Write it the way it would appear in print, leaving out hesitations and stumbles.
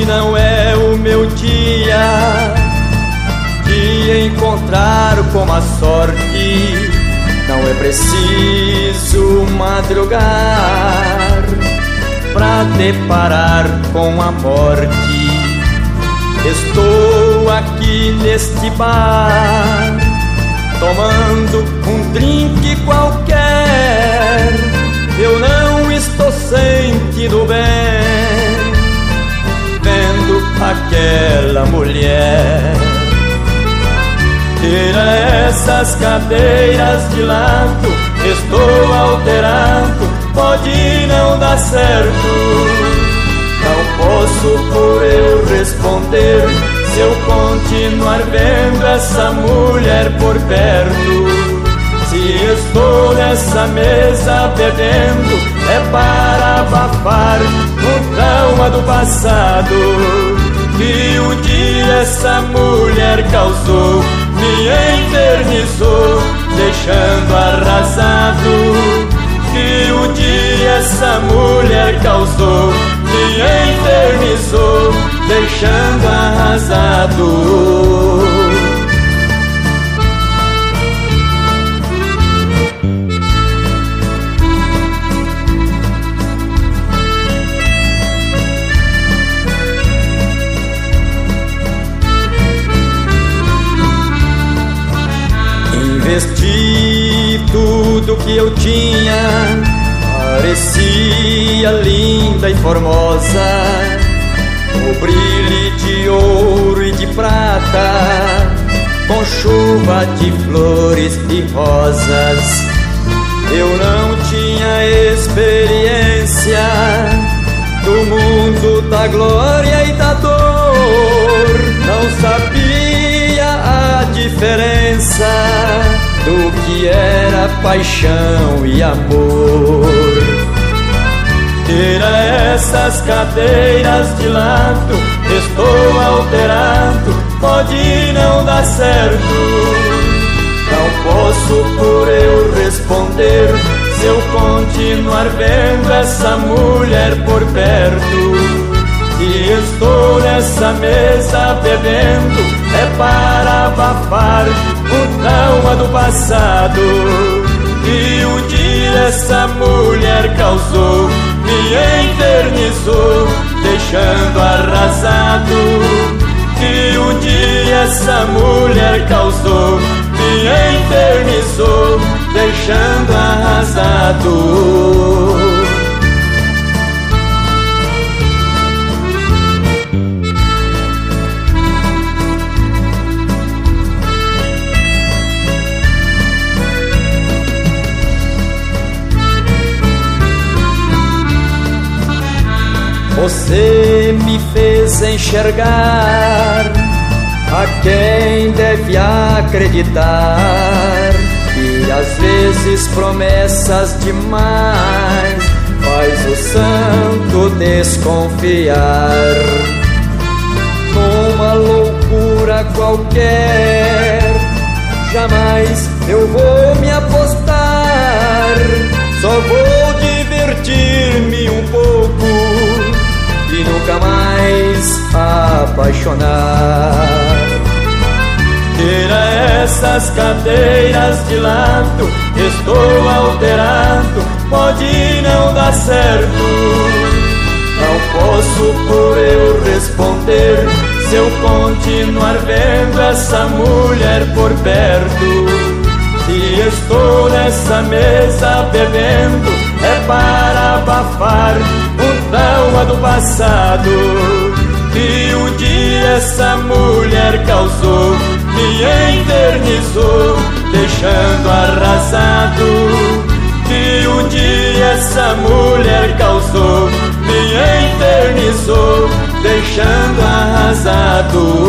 não é o meu dia de encontrar com a sorte. Não é preciso madrugar pra deparar com a morte. Estou aqui neste bar, tomando um drink qualquer. Eu não estou sentindo bem vendo aquela mulher. Tira essas cadeiras de lado, estou alterado, pode não dar certo. Não posso por eu responder se eu continuar vendo essa mulher por perto. Se estou nessa mesa bebendo, é para abafar o trauma do passado que um dia essa mulher causou, me infernizou, deixando arrasado. Que um dia essa mulher causou, me infernizou, deixando arrasado. Investi tudo que eu tinha, parecia linda e formosa, o brilho de ouro e de prata, com chuva de flores e rosas. Eu não tinha experiência do mundo da glória e da dor, não sabia a diferença do que era paixão e amor. Tira essas cadeiras de lado, estou alterado, pode não dar certo. Não posso por eu responder se eu continuar vendo essa mulher por perto. E estou nessa mesa bebendo, é para abafar o trauma do passado que um dia essa mulher causou, me infernizou, deixando arrasado. Que um dia essa mulher causou, me infernizou, deixando arrasado. Você me fez enxergar a quem deve acreditar, e às vezes promessas demais faz o santo desconfiar. Numa loucura qualquer, jamais eu vou me apostar, só vou divertir-me um pouco e nunca mais apaixonar. Tira essas cadeiras de lado, estou alterado, pode não dar certo. Não posso por eu responder se eu continuar vendo essa mulher por perto. Se estou nessa mesa bebendo, é para abafar o trauma do passado que um dia essa mulher causou, me infernizou, deixando arrasado. Que um dia essa mulher causou, me infernizou, deixando arrasado.